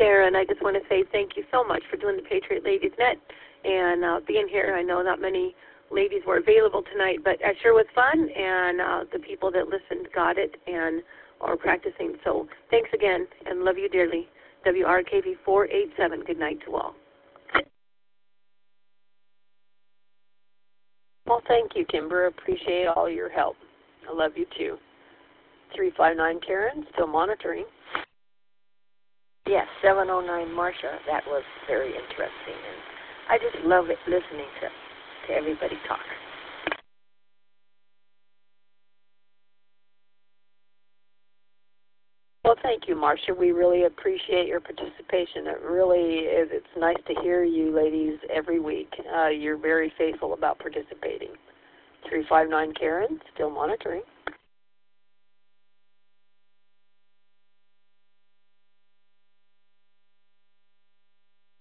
there, and I just want to say thank you so much for doing the Patriot Ladies Net and being here. I know not many ladies were available tonight, but it sure was fun, and the people that listened got it and are practicing. So thanks again, and love you dearly. WRKV 487. Good night to all. Well, thank you, Kimber. Appreciate all your help. I love you, too. 359 Karen, still monitoring. Yes, 709 Marcia. That was very interesting, and I just love it listening to everybody talk. Well, thank you, Marcia. We really appreciate your participation. It really is. It's nice to hear you ladies every week. You're very faithful about participating. 359 Karen, still monitoring.